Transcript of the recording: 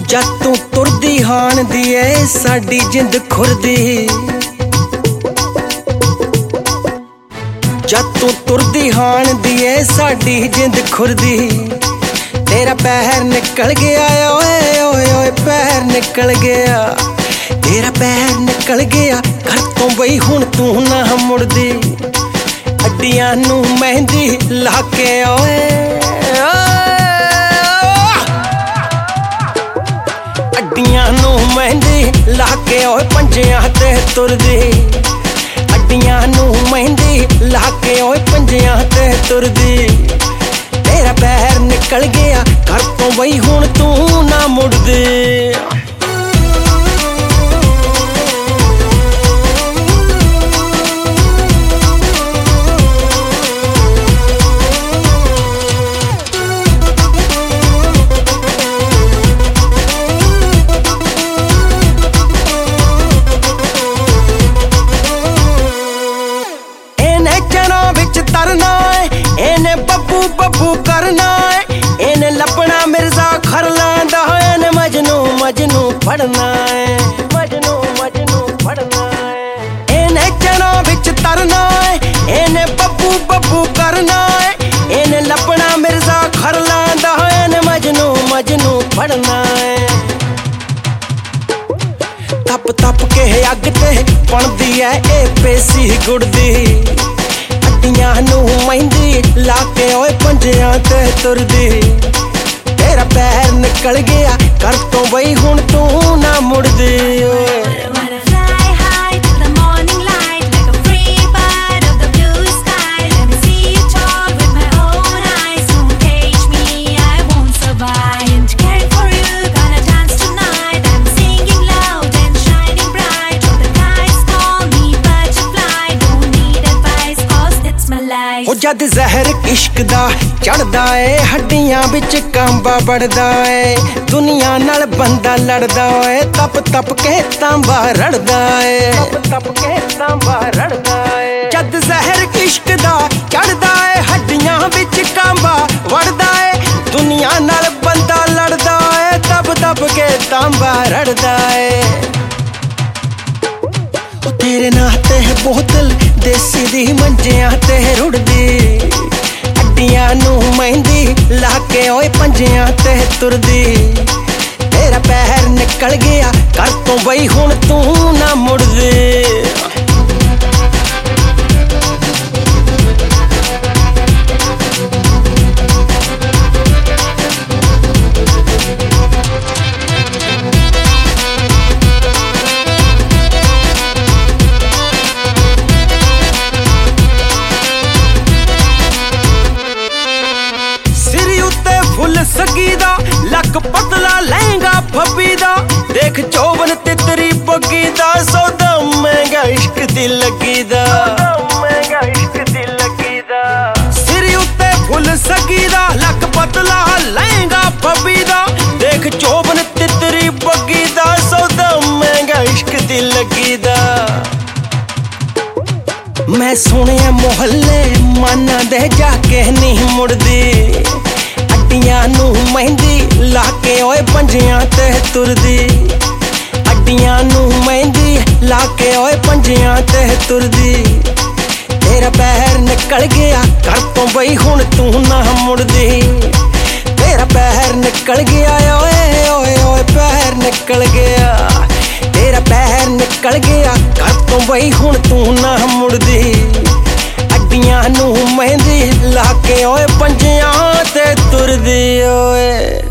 जद तू तुरदी हान दी ऐ साडी जिंद खुरदी, जद तू तुरदी हान दी ऐ साडी जिंद खुरदी। तेरा पैर निकल गया ओए ओए ओए पैर निकल गया, तेरा पैर निकल गया घर तो बई हुण तू ना मुड़दी। अड्डियां नू मेहंदी ला के ओए अड्डियां नू मेहंदी ला के ओए पंजियां ते तुरदी। अड्डियां नू मेहंदी ला के ओए पंजियां ते तुरदी। तेरा पैर निकल गया घर तो बई हुण तू ना मुड़दी। तरना इने बब्बू बब्बू करना है, इने लपना मिर्जा खरलांदा है, इने मजनू मजनू पढ़ना है, मजनू मजनू पढ़ना है। इने चना बिच तरना है, इने बब्बू बब्बू करना है, इने लपना मिर्जा खरलांदा है, इने मजनू मजनू पढ़ना है। तप तप के अग ते बनदी है ए पेसी गुड़दी। अड्डियां नू मेहंदी ला के ओए पंजियां ते तुरदी। तेरा पैर निकल गया घर तो बई हुण तू ना मुड़दी। जद जहर इश्क दा चढ़दा है हड्डियां बिच कांबा बढ़दा है। दुनिया नाल बंदा लड़दा है तप तप के तांबा रड़दा है, तप तप के तांबा रड़दा है। जद जहर इश्क दा चढ़दा है हड्डियां बिच कांबा बढ़दा है। दुनिया नाल बंदा लड़दा है तप तप के तांबा रड़दा है। तेरे नाते बोतल देसी दी मंजियां ते रुड़दी। अड्डियां नू मेहंदी ला के ओए पंजियां ते तुरदी। तेरा पैर निकल गया घर तो बई हुण तू ना मुड़दी। सगी दा लक पतला लहंगा फब्बी दा। देख चौवन तितरी बग्गी दा सौदा महंगा इश्क दी लगी दा, महंगा इश्क दी लगी दा। सिर उत्ते फुल सगी दा लक पतला लहंगा फब्बी दा। देख चौवन तितरी बग्गी दा सौदा महंगा इश्क दी लगी दा। मैं सुनिया मोहल्ले माना दे जाके नहीं मुड़दी। अड्डियां नू मेहंदी ला के ओए पंजियां ते तुरदी। अड्डियां नू मेहंदी ला के ओए पंजियां ते तुरदी। तेरा पैर निकल गया घर तो बई हुण तू ना मुड़दी। तेरा पैर निकल गया ओए ओए ओए पैर निकल गया। तेरा पैर निकल गया घर तो बई हुण तू ना मुड़दी। अड्डियां नू मेहंदी ला के ओए पंजियां ते तुरदी ओए।